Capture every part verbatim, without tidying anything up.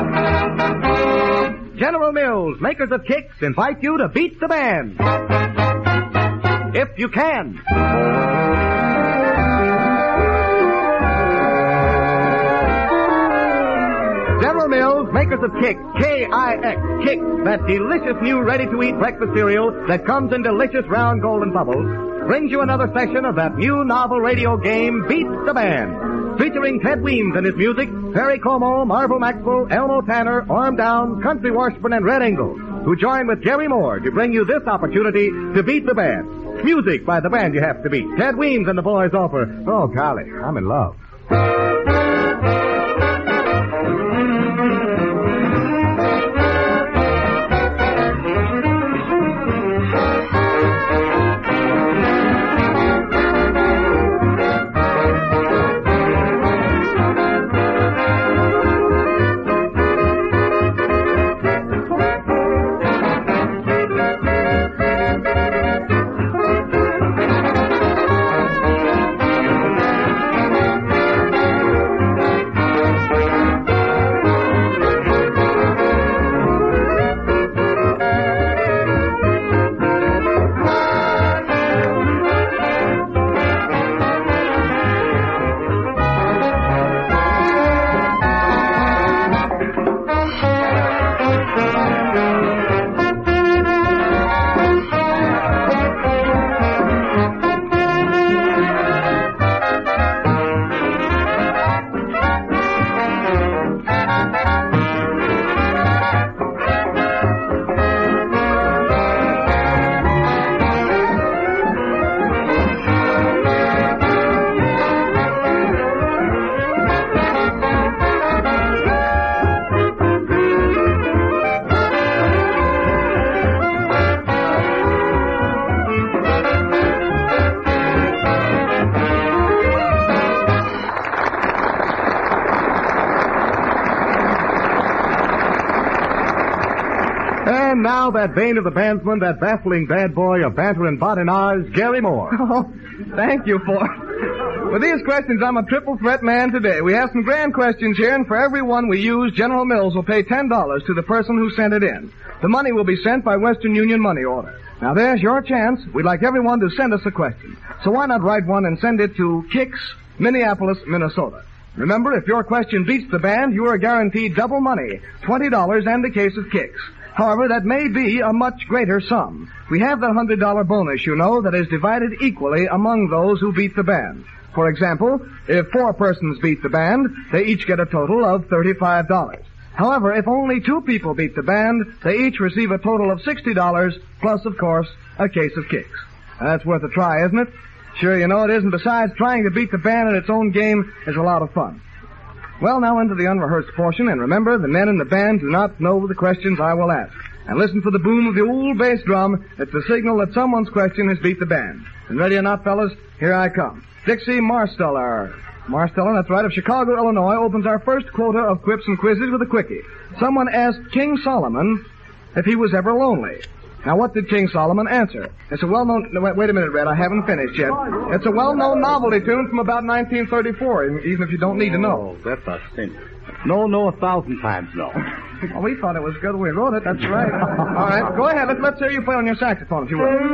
General Mills, makers of Kicks, invite you to beat the band. If you can. General Mills, makers of Kix, K I X, Kix, that delicious new ready-to-eat breakfast cereal that comes in delicious round golden bubbles, brings you another session of that new novel radio game, Beat the Band, featuring Ted Weems and his music, Perry Como, Marvel Maxwell, Elmo Tanner, Orm Down, Country Washburn, and Red Ingalls, who join with Jerry Moore to bring you this opportunity to beat the band. Music by the band you have to beat. Ted Weems and the boys offer, Oh, golly, I'm in love. And now that bane of the bandsman, that baffling bad boy of banter and badinage, Gary Moore. Oh, thank you, Ford. With these questions, I'm a triple threat man today. We have some grand questions here, and for every one we use, General Mills will pay ten dollars to the person who sent it in. The money will be sent by Western Union money order. Now, there's your chance. We'd like everyone to send us a question. So why not write one and send it to Kix, Minneapolis, Minnesota. Remember, if your question beats the band, you are guaranteed double money, twenty dollars and a case of Kix. However, that may be a much greater sum. We have that one hundred dollars bonus, you know, that is divided equally among those who beat the band. For example, if four persons beat the band, they each get a total of thirty-five dollars. However, if only two people beat the band, they each receive a total of sixty dollars, plus, of course, a case of Kix. That's worth a try, isn't it? Sure, you know it is, and besides, trying to beat the band in its own game is a lot of fun. Well, now into the unrehearsed portion, and remember, the men in the band do not know the questions I will ask. And listen for the boom of the old bass drum. It's the signal that someone's question has beat the band. And ready or not, fellas, here I come. Dixie Marsteller. Marsteller, that's right, of Chicago, Illinois, opens our first quota of quips and quizzes with a quickie. Someone asked King Solomon if he was ever lonely. Now, what did King Solomon answer? It's a well-known... No, wait, wait a minute, Red. I haven't finished yet. It's a well-known novelty tune from about nineteen thirty-four, even if you don't need to know. Oh, that's a sin. No, no, a thousand times no. Well, we thought it was good when we wrote it. That's right. All right, go ahead. Let's, let's hear you play on your saxophone, if you will.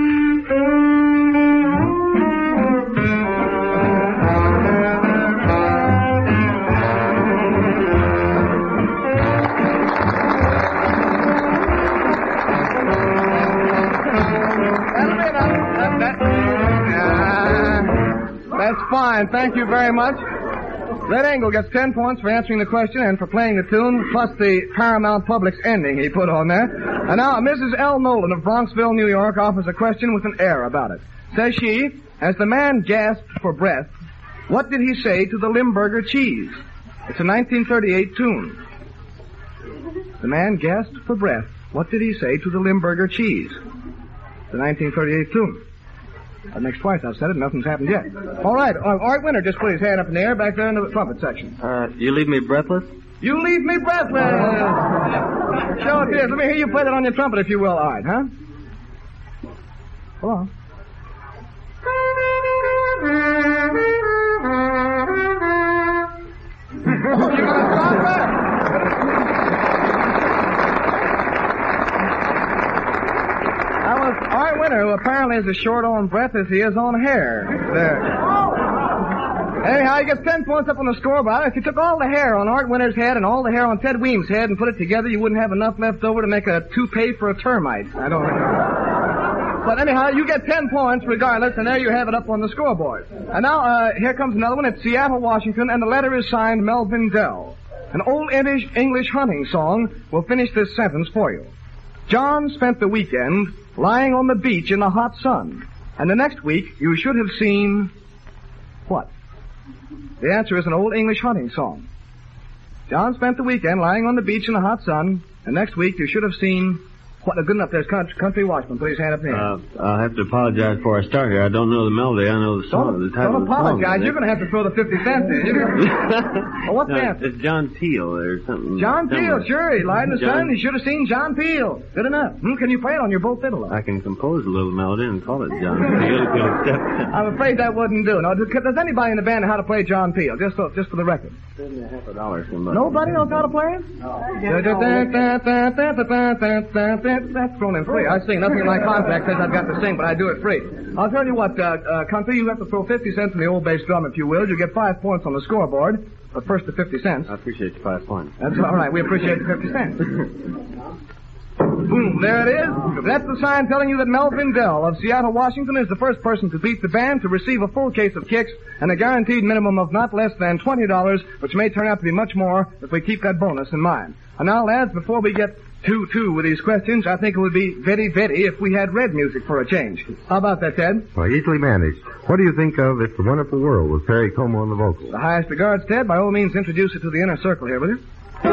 That's fine. Thank you very much. Red Angle gets ten points for answering the question and for playing the tune, plus the Paramount Public's ending he put on there. And now, Missus L. Nolan of Bronxville, New York, offers a question with an air about it. Says she, as the man gasped for breath, what did he say to the Limburger cheese? It's a nineteen thirty-eight tune. The man gasped for breath. What did he say to the Limburger cheese? It's a nineteen thirty-eight tune. That makes twice I've said it, nothing's happened yet. All right, uh, Art Winter just put his hand up in the air back there in the trumpet section. Uh, you leave me breathless? You leave me breathless! Show it here. Let me hear you play that on your trumpet, if you will, Art, huh? Go on. Oh, you're gonna stop that? Charlie is as short on breath as he is on hair. There. Anyhow, he gets ten points up on the scoreboard. If you took all the hair on Art Winter's head and all the hair on Ted Weems' head and put it together, you wouldn't have enough left over to make a toupee for a termite. I don't know. But anyhow, you get ten points regardless, and there you have it up on the scoreboard. And now, uh, here comes another one. It's Seattle, Washington, and the letter is signed Melvin Dell. An old English, English hunting song will finish this sentence for you. John spent the weekend lying on the beach in the hot sun. And the next week, you should have seen... what? The answer is an old English hunting song. John spent the weekend lying on the beach in the hot sun, and next week you should have seen... what? Good enough. There's country, country Watchman. Put his hand up here. Uh, I'll have to apologize before I start here. I don't know the melody. I know the song. Don't, the title don't of the song. apologize. You're going to have to throw the fifty cents in. Well, what's no, the answer? It's John Peel or something. John Peel, somewhere. sure. He lied in the John... sun. You should have seen John Peel. Good enough. Hmm, can you play it on your bow fiddle? I can compose a little melody and call it John Peel if you'll accept it. I'm afraid that wouldn't do. Now, does, does anybody in the band know how to play John Peel? Just so, just for the record. Give me a half a dollar, somebody. Nobody knows how to play it? No. That's thrown in free. I sing. Nothing in my contract says I've got to sing, but I do it free. I'll tell you what, uh, uh, country, you have to throw fifty cents in the old bass drum, if you will. You get five points on the scoreboard, but first the fifty cents. I appreciate the five points. That's all right. We appreciate the fifty cents. Boom, there it is. That's the sign telling you that Melvin Dell of Seattle, Washington is the first person to beat the band to receive a full case of kicks and a guaranteed minimum of not less than twenty dollars, which may turn out to be much more if we keep that bonus in mind. And now, lads, before we get too, too with these questions, I think it would be very, very if we had red music for a change. How about that, Ted? Well, easily managed. What do you think of It's a Wonderful World with Perry Como on the vocals? The highest regards, Ted. By all means, introduce it to the inner circle here, will you?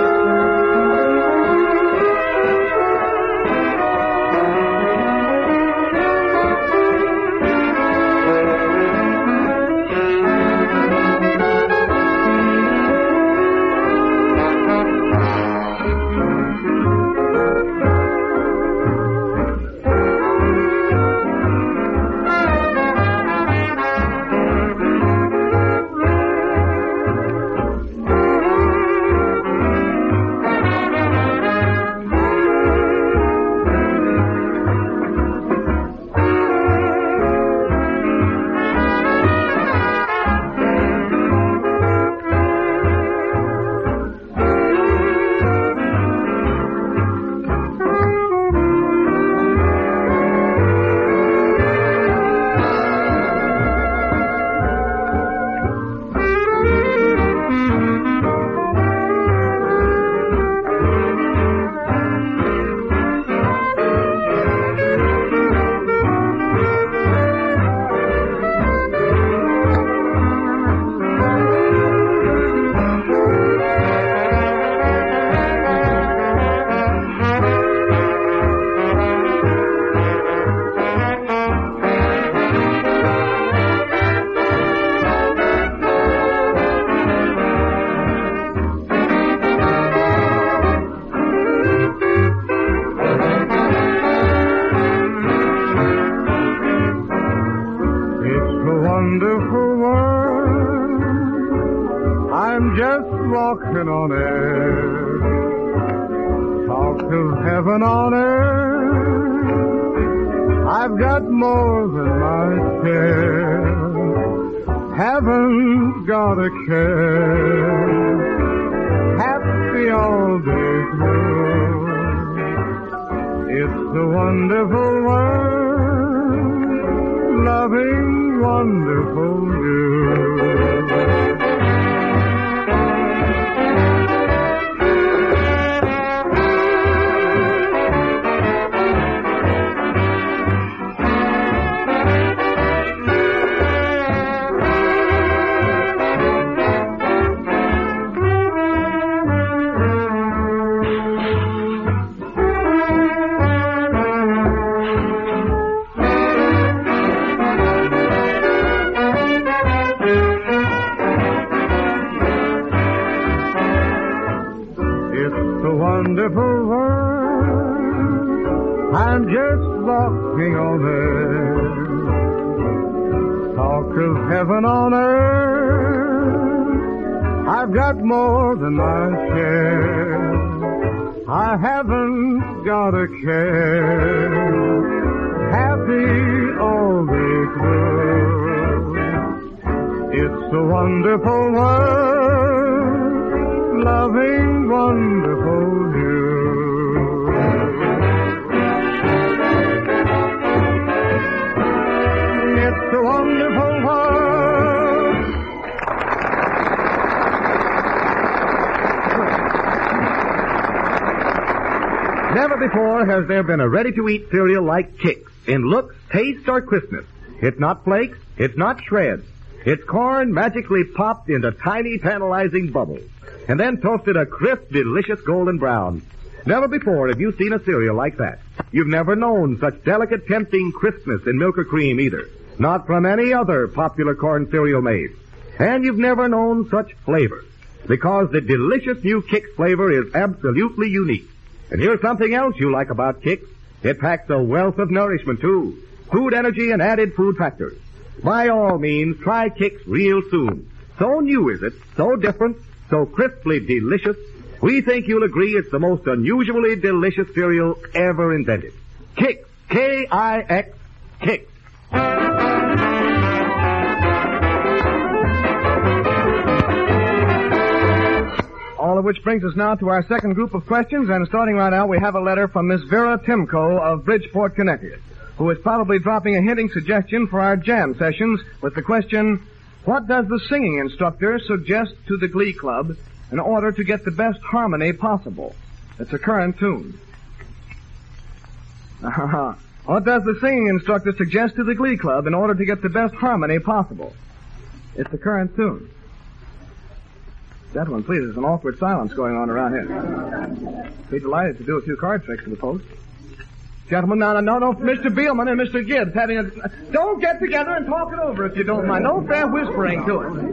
Walking on air, talk of heaven on earth. I've got more than my share. Haven't got a care. Happy all day through. It's a wonderful world, loving wonderful you. Wonderful world, I'm just walking on air. Talk of heaven on earth, I've got more than my share. I haven't got a care. Happy be all they through. It's a wonderful world, loving wonderful you. It's a wonderful world. Never before has there been a ready-to-eat cereal like Kix in looks, taste, or crispness. It's not flakes. It's not shreds. It's corn magically popped into tiny, tantalizing bubbles and then toasted a crisp, delicious golden brown. Never before have you seen a cereal like that. You've never known such delicate, tempting crispness in milk or cream either. Not from any other popular corn cereal made. And you've never known such flavor, because the delicious new Kix flavor is absolutely unique. And here's something else you like about Kix. It packs a wealth of nourishment, too. Food energy and added food factors. By all means, try Kix real soon. So new is it, so different, so crisply delicious, we think you'll agree it's the most unusually delicious cereal ever invented. Kix. K I X. Kix. All of which brings us now to our second group of questions, and starting right out, we have a letter from Miss Vera Timko of Bridgeport, Connecticut, who is probably dropping a hinting suggestion for our jam sessions with the question, what does the singing instructor suggest to the glee club in order to get the best harmony possible? It's a current tune. What does the singing instructor suggest to the glee club in order to get the best harmony possible? It's a current tune. Gentlemen, please, there's an awkward silence going on around here. Be delighted to do a few card tricks for the post. Gentlemen, no, no, no, no, Mister Beelman and Mister Gibbs having a... Don't get together and talk it over if you don't mind. No fair whispering to it.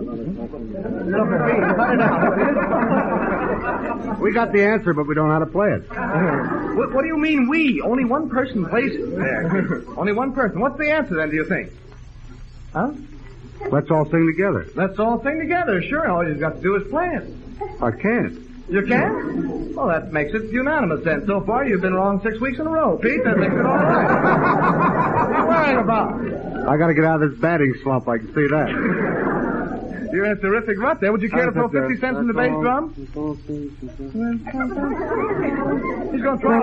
We got the answer, but we don't know how to play it. What, what do you mean, we? Only one person plays it there. Only one person. What's the answer, then, do you think? Huh? Let's all sing together. Let's all sing together, sure. All you've got to do is play it. I can't. You can? Well, that makes it unanimous then. So far, you've been wrong six weeks in a row. Pete, that makes it all right. What are you worrying about? I gotta get out of this batting slump, I can see that. You're in a terrific rut there. Would you care to throw fifty cents in the bass drum? He's going to try.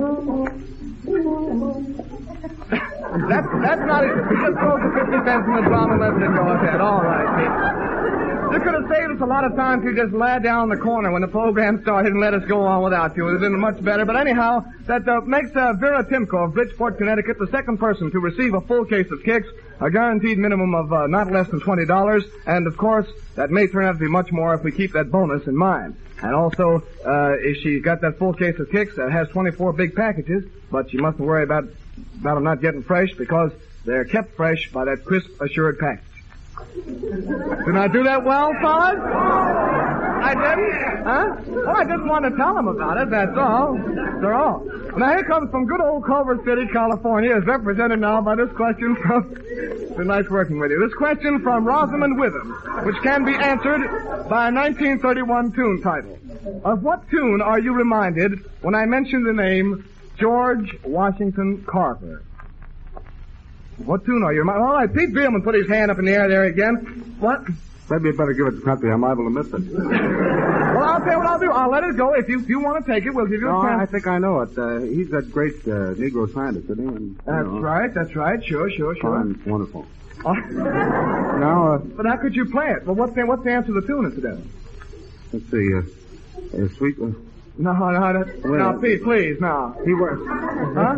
that's, that's not it. He just throws the fifty cents in the drum and lets it go ahead. All right, Pete. You could have saved us a lot of time if you just lay down in the corner when the program started and let us go on without you. It would have been much better. But anyhow, that uh, makes uh, Vera Timko of Bridgeport, Connecticut, the second person to receive a full case of Kix, a guaranteed minimum of uh, not less than twenty dollars. And, of course, that may turn out to be much more if we keep that bonus in mind. And also, uh, if she got that full case of Kix, that has twenty-four big packages, but you mustn't worry about, about them not getting fresh because they're kept fresh by that crisp, assured package. Didn't I do that well, fellas? I didn't? Huh? Well, I just wanted to tell them about it, that's all. They're all. Now, here comes from good old Culver City, California, is represented now by this question from... It's been nice working with you. This question from Rosamond Witham, which can be answered by a nineteen thirty-one tune title. Of what tune are you reminded when I mention the name George Washington Carver? What tune are you reminded? All right, Pete Beelman put his hand up in the air there again. What? Maybe you'd better give it to Country. I'm liable to miss it. Well, I'll tell you what I'll do. I'll let it go. If you if you want to take it, we'll give you no, a chance. I think I know it. Uh, he's that great uh, Negro scientist, isn't he? And, that's know, right. That's right. Sure, sure, sure. Fine, wonderful. Oh. now, uh, but how could you play it? Well, what's the, what's the answer to the tune, incidentally? Let's see. Uh, uh, sweet... Uh, no, no, no. Well, now, Pete, please, now. He works. Huh?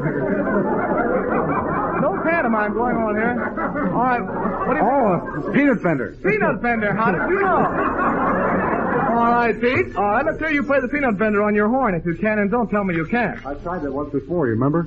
No pantomime going on here. All right. What do you oh, uh, peanut bender. Peanut bender. How did you know? All right, Pete. All right, let's hear you play the peanut bender on your horn if you can, and don't tell me you can't. I tried that once before, you remember?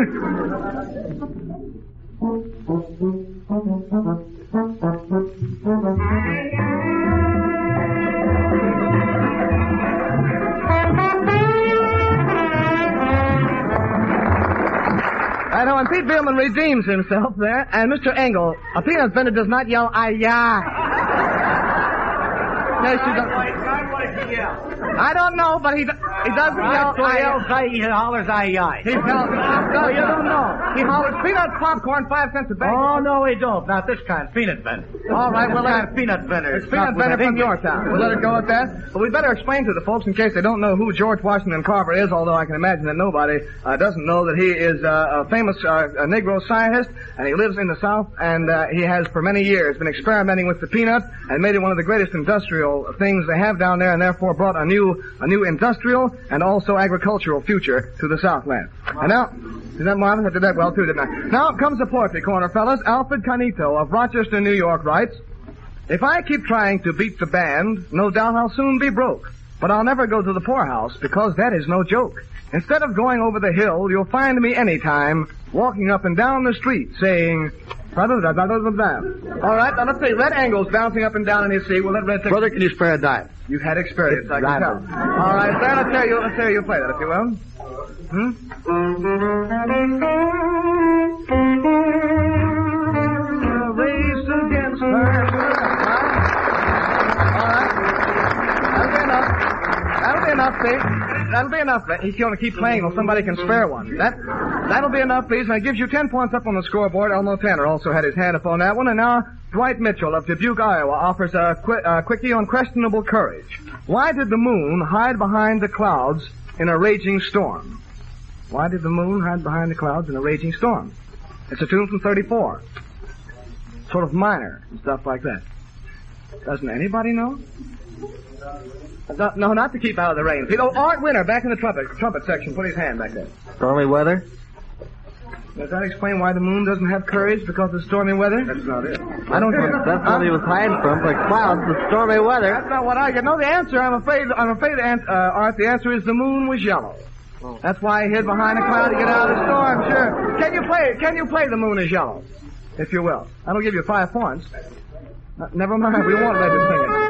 I know, and Pete Beelman redeems himself there, and Mister Engel, a peanut bender does not yell, "Ay-ya." Yes, you don't. I don't know, but he, do- he doesn't yell. So he I- yells, aye, he hollers, aye, aye. He tells no, you don't know. He hollers peanuts, popcorn, five cents a bag. Oh, no, he don't. Not this kind. Peanut vendor. All right, well, this let kind of peanut vendor. It's peanut vendor from your town. We'll let it go at that. But we better explain to the folks in case they don't know who George Washington Carver is, although I can imagine that nobody uh, doesn't know that he is uh, a famous uh, a Negro scientist, and he lives in the South, and uh, he has for many years been experimenting with the peanut and made it one of the greatest industrial things they have down there, and therefore brought a new a new industrial and also agricultural future to the Southland. And now, did that, Marvin? I did that well, too, didn't I? Now comes the poetry corner, fellas. Alfred Canito of Rochester, New York writes, if I keep trying to beat the band, no doubt I'll soon be broke. But I'll never go to the poorhouse, because that is no joke. Instead of going over the hill, you'll find me anytime walking up and down the street saying, all right, now let's see. Red Angle's bouncing up and down in his seat. We'll let Red take... Brother, can you spare a dime? You've had experience, I can tell. All right, sir, let's hear you, let's hear you play that, if you will. Hmm? Race against her. All right. That'll be enough. That'll be enough, see? That'll be enough. He's going to keep playing till somebody can spare one. That, that'll be enough, please. And it gives you ten points up on the scoreboard. Elmo Tanner also had his hand up on that one. And now, Dwight Mitchell of Dubuque, Iowa, offers a, qu- a quickie on questionable courage. Why did the moon hide behind the clouds in a raging storm? Why did the moon hide behind the clouds in a raging storm? It's a tune from thirty-four. Sort of minor and stuff like that. Doesn't anybody know? No, no, not to keep out of the rain. Oh, Art Winter, back in the trumpet trumpet section. Put his hand back there. Stormy weather? Does that explain why the moon doesn't have courage? Because of stormy weather? That's not it. I don't think That's what he was hiding from, the clouds, the stormy weather. That's not what I get. No, the answer, I'm afraid, I'm afraid, uh, Art, the answer is the moon was yellow. That's why he hid behind a cloud to get out of the storm, sure. Can you play, can you play The Moon is Yellow? If you will. That'll give you five points. Uh, never mind, we won't let you sing it.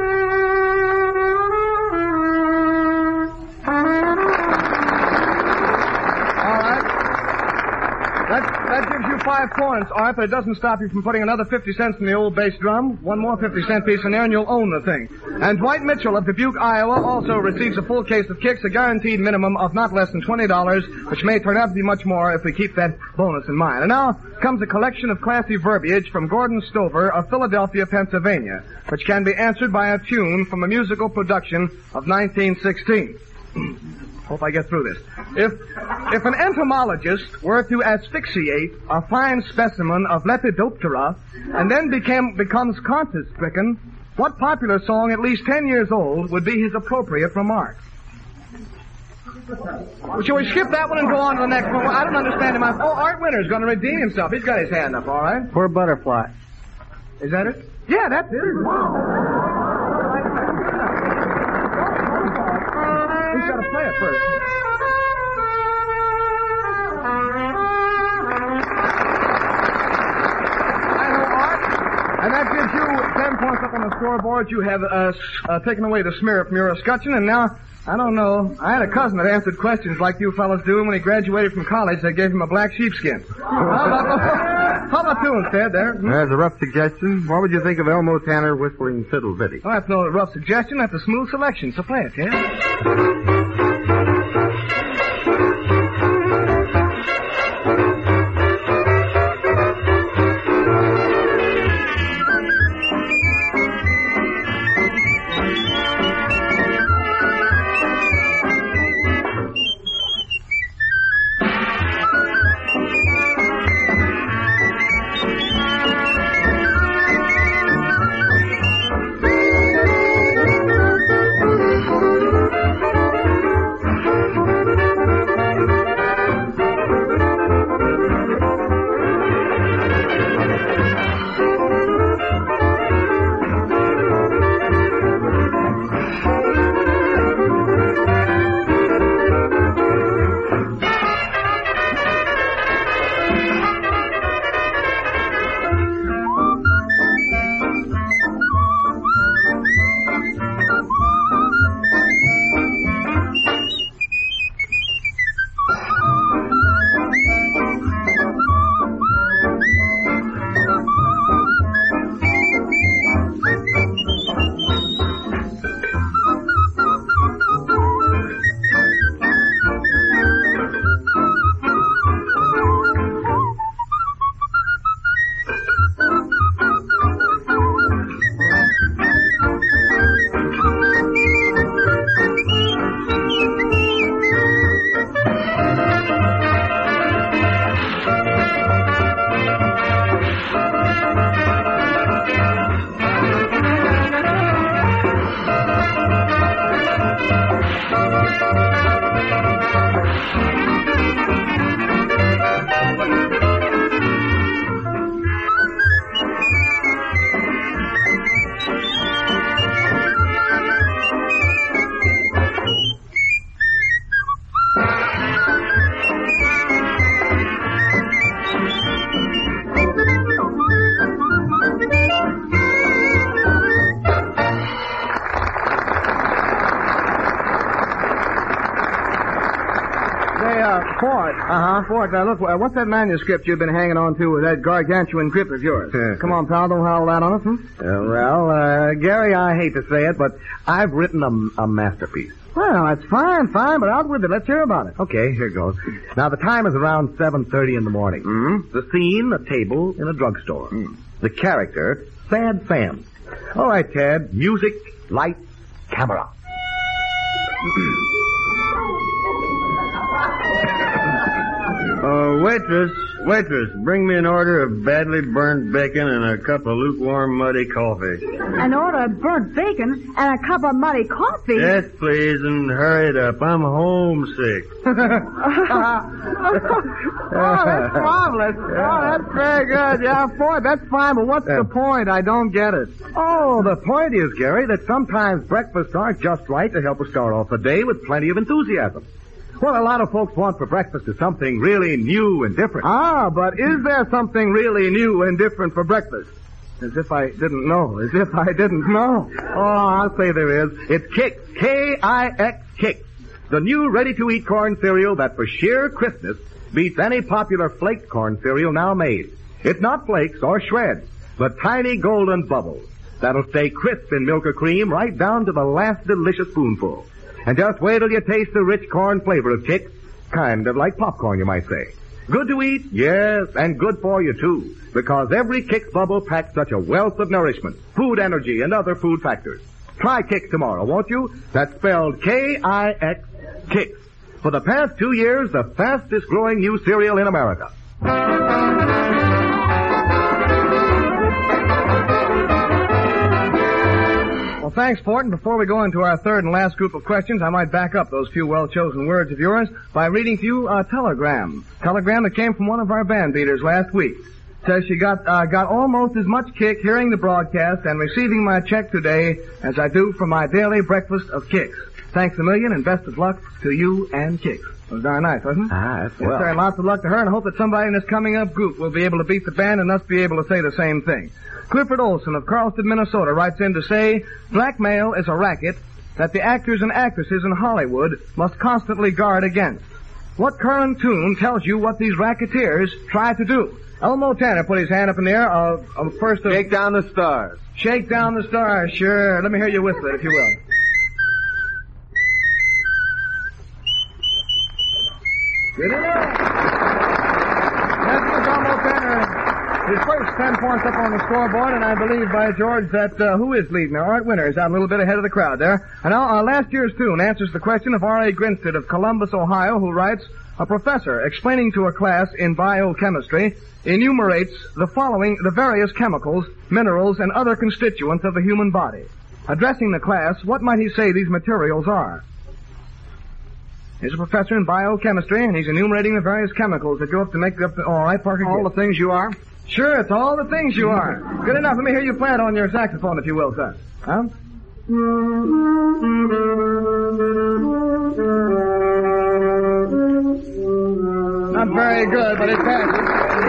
That, that gives you five points, Art, but it doesn't stop you from putting another fifty cents in the old bass drum. One more fifty cent piece in there and you'll own the thing. And Dwight Mitchell of Dubuque, Iowa also receives a full case of kicks, a guaranteed minimum of not less than twenty dollars, which may turn out to be much more if we keep that bonus in mind. And now comes a collection of classy verbiage from Gordon Stover of Philadelphia, Pennsylvania, which can be answered by a tune from a musical production of nineteen sixteen. Hope I get through this. If if an entomologist were to asphyxiate a fine specimen of Lepidoptera and then became becomes conscience-stricken, what popular song at least ten years old would be his appropriate remark? Shall we skip that one and go on to the next one? I don't understand him. Oh, Art Winter's going to redeem himself. He's got his hand up, all right? Poor butterfly. Is that it? Yeah, that's it. Wow. He's got to play it first. I know, Art. And that gives you ten points up on the scoreboard. You have uh, uh, taken away the smear from your escutcheon, and now, I don't know, I had a cousin that answered questions like you fellas do, and when he graduated from college, they gave him a black sheepskin. How about, how about two instead there? Hmm? There's a rough suggestion. What would you think of Elmo Tanner whistling Fiddle Bitty? Oh, that's no rough suggestion. That's a smooth selection. So play it, yeah? Ford. Uh-huh. Ford, uh, look, uh, what's that manuscript you've been hanging on to with that gargantuan grip of yours? Come on, pal, don't howl that on us, hmm? Uh, well, uh, Gary, I hate to say it, but I've written a, a masterpiece. Well, that's fine, fine, but out with it. Let's hear about it. Okay, here goes. Now, the time is around seven thirty in the morning. Mm-hmm. The scene, a table in a drugstore. Mm. The character, Sad Sam. All right, Ted, music, lights, camera. Uh, waitress, waitress, bring me an order of badly burnt bacon and a cup of lukewarm muddy coffee. An order of burnt bacon and a cup of muddy coffee? Yes, please, and hurry it up. I'm homesick. Oh, that's marvelous. Oh, that's very good. Yeah, Ford, that's fine, but what's the point? I don't get it. Oh, the point is, Gary, that sometimes breakfasts aren't just right to help us start off the day with plenty of enthusiasm. What a lot of folks want for breakfast is something really new and different. Ah, but is there something really new and different for breakfast? As if I didn't know. As if I didn't know. Oh, I'll say there is. It's Kix. K I X Kix. The new ready-to-eat corn cereal that for sheer crispness beats any popular flaked corn cereal now made. It's not flakes or shreds, but tiny golden bubbles that'll stay crisp in milk or cream right down to the last delicious spoonful. And just wait till you taste the rich corn flavor of Kix. Kind of like popcorn, you might say. Good to eat, yes, and good for you, too. Because every Kix bubble packs such a wealth of nourishment, food energy, and other food factors. Try Kix tomorrow, won't you? That's spelled K I X, Kix. For the past two years, the fastest growing new cereal in America. Well, thanks, Fort. And before we go into our third and last group of questions, I might back up those few well-chosen words of yours by reading to you a telegram. Telegram that came from one of our band leaders last week. Says she got uh, got almost as much kick hearing the broadcast and receiving my check today as I do for my daily breakfast of Kix. Thanks a million and best of luck to you and Kix. It was darn nice, wasn't it? Ah, that's yes, well. sir, and lots of luck to her, and I hope that somebody in this coming up group will be able to beat the band and thus be able to say the same thing. Clifford Olson of Carlston, Minnesota writes in to say, blackmail is a racket that the actors and actresses in Hollywood must constantly guard against. What current tune tells you what these racketeers try to do? Elmo Tanner put his hand up in the air. Uh, uh, first, uh, Shake down the stars. Shake down the stars, sure. Let me hear you whistle it, if you will. Good enough. That was Elmo Tanner. His first ten points up on the scoreboard, and I believe, by George, that uh, who is leading there? Art Winter is out a little bit ahead of the crowd there. And now, uh, last year's tune answers the question of R A Grinstead of Columbus, Ohio, who writes, a professor explaining to a class in biochemistry enumerates the following, the various chemicals, minerals, and other constituents of the human body. Addressing the class, what might he say these materials are? He's a professor in biochemistry, and he's enumerating the various chemicals that go up to make up the... All right, Parker. All the things you are? Sure, it's all the things you are. Good enough. Let me hear you play it on your saxophone, if you will, sir. Huh? Not very good, but it passes.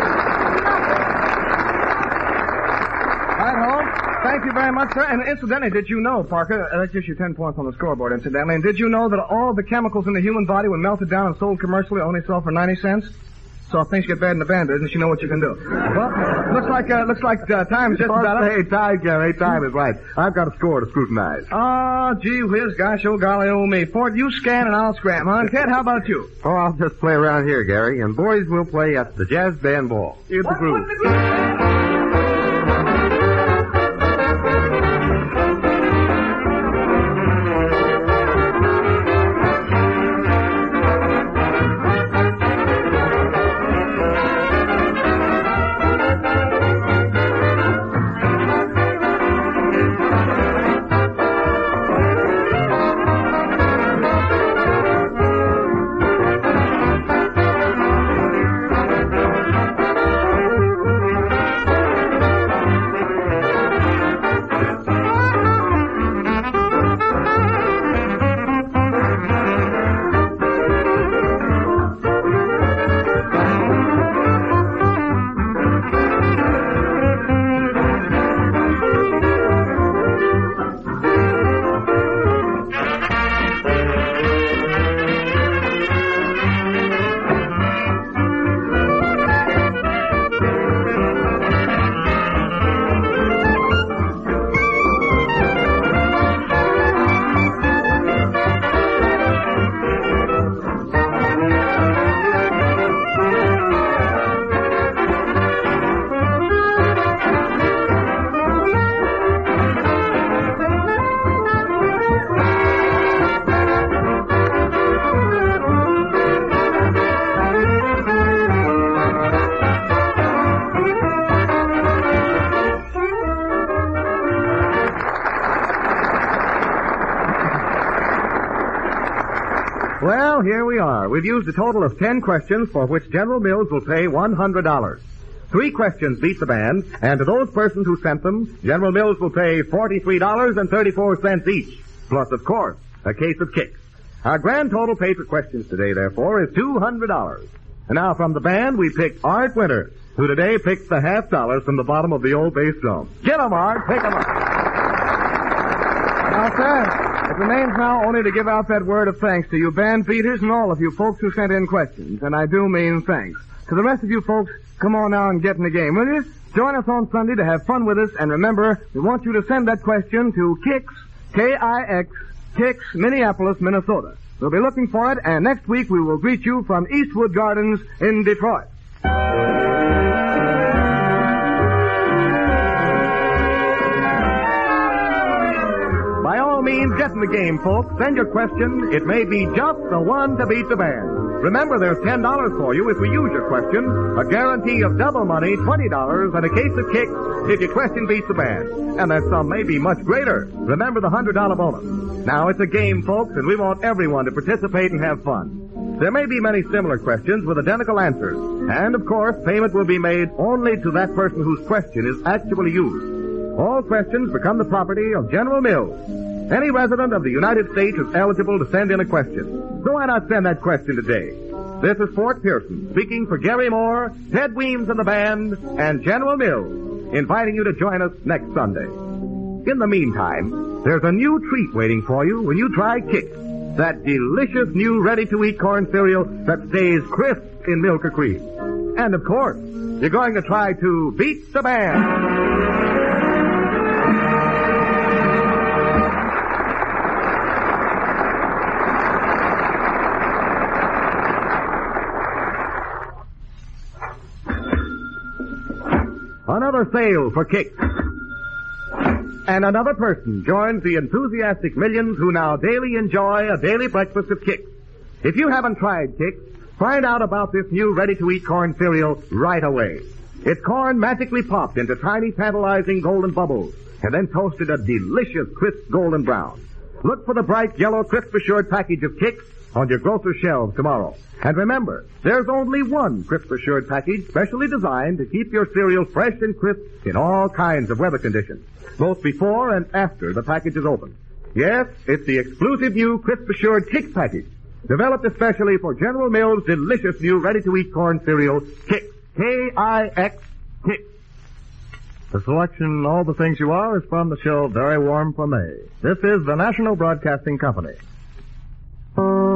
Right, Holmes. Thank you very much, sir. And incidentally, did you know, Parker, uh, that gives you ten points on the scoreboard, incidentally, and did you know that all the chemicals in the human body, when melted down and sold commercially, only sell for ninety cents? So if things get bad in the band business, you know what you can do. Well, looks like, uh, looks like, uh, time's just about up. Hey, time, Gary, time is right. I've got a score to scrutinize. Oh, gee whiz, gosh, oh golly, oh me. Ford, you scan and I'll scram, huh? And Ted, how about you? Oh, I'll just play around here, Gary, and boys will play at the Jazz Band Ball. Here's the groove. Well, here we are. We've used a total of ten questions for which General Mills will pay one hundred dollars. Three questions beat the band, and to those persons who sent them, General Mills will pay forty-three dollars and thirty-four cents each, plus, of course, a case of kicks. Our grand total paid for questions today, therefore, is two hundred dollars. And now from the band, we picked Art Winter, who today picked the half dollars from the bottom of the old bass drum. Get 'em, Art. Pick 'em up. Now, sir, it remains now only to give out that word of thanks to you band beaters and all of you folks who sent in questions. And I do mean thanks. To the rest of you folks, come on now and get in the game, will you? Join us on Sunday to have fun with us. And remember, we want you to send that question to Kicks, K I X, Kicks, Minneapolis, Minnesota. We'll be looking for it, and next week we will greet you from Eastwood Gardens in Detroit. By all means, get in the game, folks. Send your question. It may be just the one to beat the band. Remember, there's ten dollars for you if we use your question, a guarantee of double money, twenty dollars, and a case of kicks if your question beats the band. And that sum may be much greater. Remember the one hundred dollars bonus. Now, it's a game, folks, and we want everyone to participate and have fun. There may be many similar questions with identical answers. And, of course, payment will be made only to that person whose question is actually used. All questions become the property of General Mills. Any resident of the United States is eligible to send in a question. So why not send that question today? This is Fort Pearson, speaking for Gary Moore, Ted Weems and the band, and General Mills, inviting you to join us next Sunday. In the meantime, there's a new treat waiting for you when you try Kicks, that delicious new ready-to-eat corn cereal that stays crisp in milk or cream. And, of course, you're going to try to beat the band. Another sale for Kicks. And another person joins the enthusiastic millions who now daily enjoy a daily breakfast of Kicks. If you haven't tried Kicks, find out about this new ready-to-eat corn cereal right away. It's corn magically popped into tiny tantalizing golden bubbles and then toasted a delicious crisp golden brown. Look for the bright yellow crisp assured package of Kicks on your grocer's shelves tomorrow. And remember, there's only one crisp assured package specially designed to keep your cereal fresh and crisp in all kinds of weather conditions, both before and after the package is opened. Yes, it's the exclusive new crisp assured Kicks package, developed especially for General Mills' delicious new ready-to-eat corn cereal, Kicks, K I X, Kicks. The selection, All the Things You Are, is from the show Very Warm for May. This is the National Broadcasting Company.